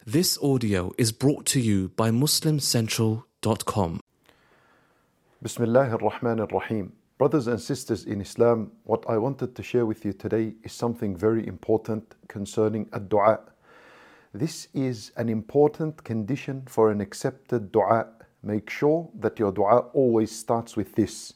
This audio is brought to you by MuslimCentral.com. Bismillah ar-Rahman ar-Rahim. Brothers and sisters in Islam, what I wanted to share with you today is something very important concerning ad-du'a. This is an important condition for an accepted du'a. Make sure that your du'a always starts with this.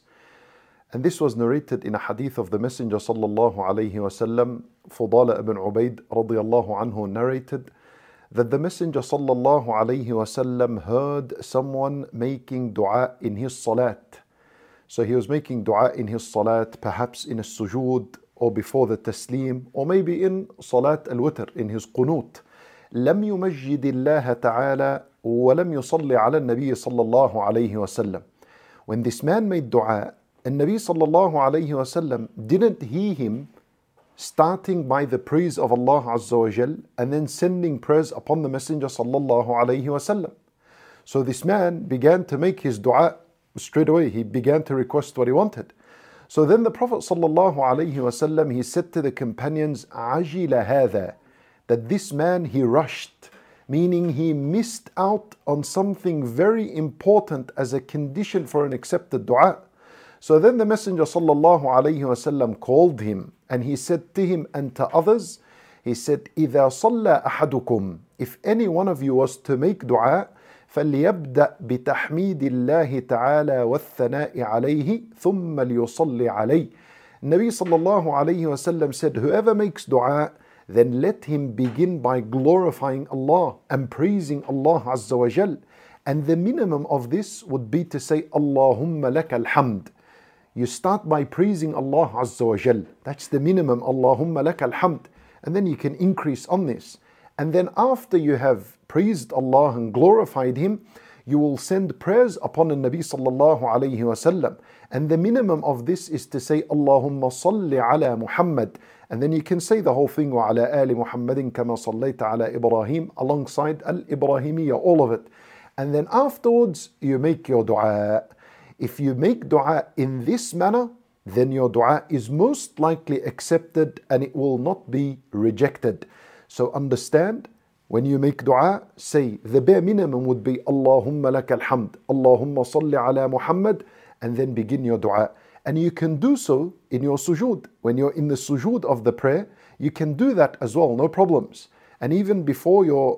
And this was narrated in a hadith of the Messenger sallallahu alayhi wasallam. Fudala ibn Ubaid radiyallahu anhu narrated that the Messenger sallallahu alayhi wasallam heard someone making dua in his salat. So he was making dua in his salat, perhaps in a sujood or before the taslim, or maybe in salat al-witr, in his qunut. لم يمجد الله تعالى ولم يصلي على النبي صلى الله عليه وسلم. When this man made dua, and Nabi sallallahu alayhi wasallam didn't hear him starting by the praise of Allah Azza wa Jal and then sending prayers upon the Messenger sallallahu alayhi wasallam. So this man began to make his dua straight away. He began to request what he wanted. So then the Prophet sallallahu alayhi wasallam, he said to the companions, عَجِلَ هَذَا, that this man, he rushed, meaning he missed out on something very important as a condition for an accepted dua. So then the Messenger sallallahu alayhi wasallam called him and he said to him and to others, he said, إِذَا صَلَّى أَحَدُكُمْ, if any one of you was to make dua, فَلْيَبْدَأْ بِتَحْمِيدِ اللَّهِ تَعَالَى وَالثَّنَاءِ عَلَيْهِ ثُمَّ لْيُصَلِّ عَلَيْهِ. Nabi sallallahu alayhi wasallam said, whoever makes dua, then let him begin by glorifying Allah and praising Allah Azza wa Jal. And the minimum of this would be to say, Allahumma laka alhamd. You start by praising Allah Azza wa Jal. That's the minimum, Allahumma laka alhamd. And then you can increase on this. And then after you have praised Allah and glorified Him, you will send prayers upon the Nabi sallallahu alayhi wasallam. And the minimum of this is to say, Allahumma salli ala Muhammad. And then you can say the whole thing, wa ala ali Muhammadin kama sallayta ala Ibrahim, alongside al-Ibrahimiyya, all of it. And then afterwards, you make your dua. If you make dua in this manner, then your dua is most likely accepted and it will not be rejected. So understand, when you make dua, say the bare minimum would be Allahumma laka alhamd, Allahumma salli ala Muhammad, and then begin your dua. And you can do so in your sujood. When you're in the sujood of the prayer, you can do that as well, no problems. And even before your,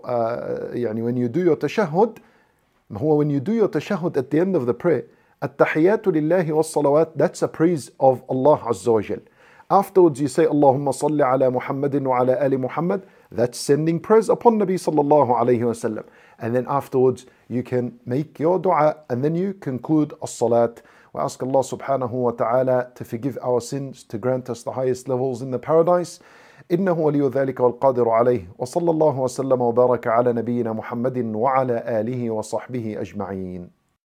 when you do your tashahhud, when you do your tashahhud at the end of the prayer, التحيات لله والصلوات, that's a praise of Allah Azza wa Jal. Afterwards you say Allahumma salli ala Muhammadin wa ala ali Muhammad, that's sending prayers upon Nabi sallallahu alayhi wasallam. And then afterwards you can make your dua and then you conclude as-salat. We ask Allah subhanahu wa ta'ala to forgive our sins, to grant us the highest levels in the paradise. إنه ولي ذلك والقادر عليه وصلى الله وسلم وبارك على نبينا محمد وعلى آله وصحبه أجمعين.